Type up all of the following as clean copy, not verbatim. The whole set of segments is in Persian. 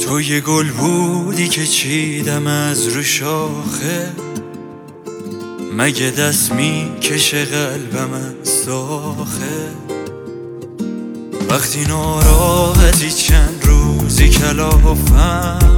تو یه گل بودی که چیدم از رو شاخه، مگه دست میکشه قلبم از داخل. وقتی ناراحتی چند روزی کلافم،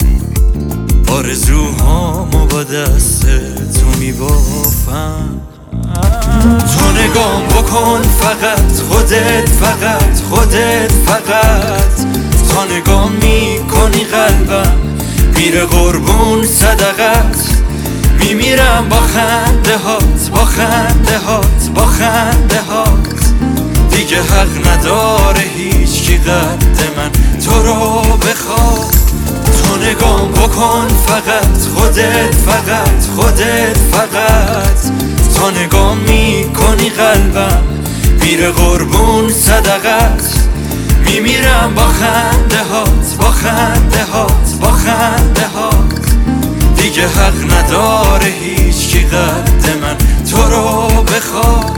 آرزوهامو با دست تو میبافم. تو نگام بکن فقط خودت، فقط خودت، فقط تا نگام میکنی قلبم میره قربون صدقت. میمیرم با خنده هات، با خنده هات، با خنده هات. دیگه حق نداره هیچ کی قد من تو رو بخواد. تو نگام بکن فقط خودت، فقط خودت، فقط تا نگام میکنی قلبم میره قربون صدقت. میمیرم با خنده هات، با خنده هات، با خنده هات. دیگه حق نداره هیچ کی قد من تو رو بخواد.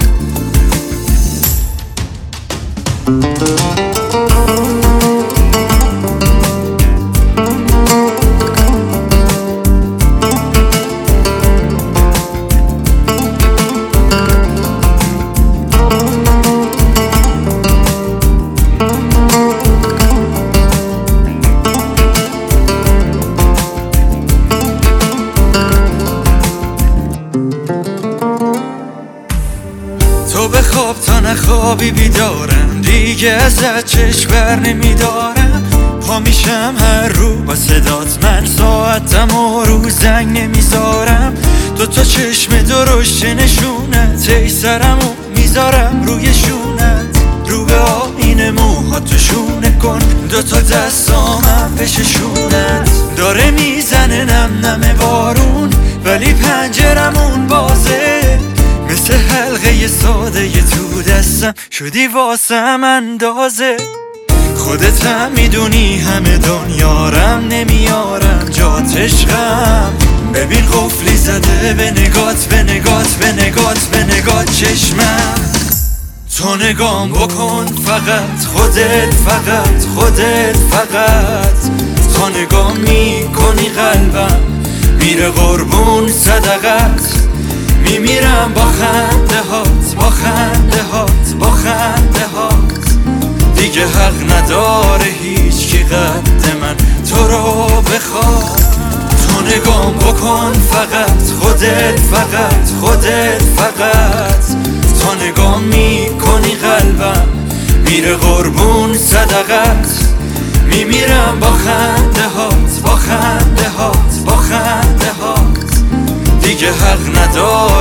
تو بخواب تا نخوابی بیدارم، دیگه ازت چشم بر نمیدارم. پا میشم هر رو با صدات، من ساعتم و رو زنگ نمیذارم. دوتا چشم درشت نشونت، ای سرمو میذارم روی شونت. رو به آینه موها تو شونه کن، دوتا دستامم بششونت. داره میزنه نم نم بارون ولی پنجرمون بازه. مثل حلقه ساده تو دستم شدی واسم اندازه. خودت هم میدونی همه دنیارم نمیارم جات عشقم. ببین قفلی زده به نگات، به نگات، به نگات، به نگات چشمم. تو نگام بکن فقط خودت، فقط خودت، فقط تا نگام میکنی قلبم میره قربون صدقت. میمیرم با خنده هات، با خنده هات، با خنده هات. دیگه حق نداره هیچ کی قد من تو رو بخواد. تو نگام بکن فقط خودت، فقط خودت، فقط تا نگام میکنی قلبم میره قربون صدقت. میمیرم با خنده هات، با خنده هات، با خنده هات. دیگه حق نداره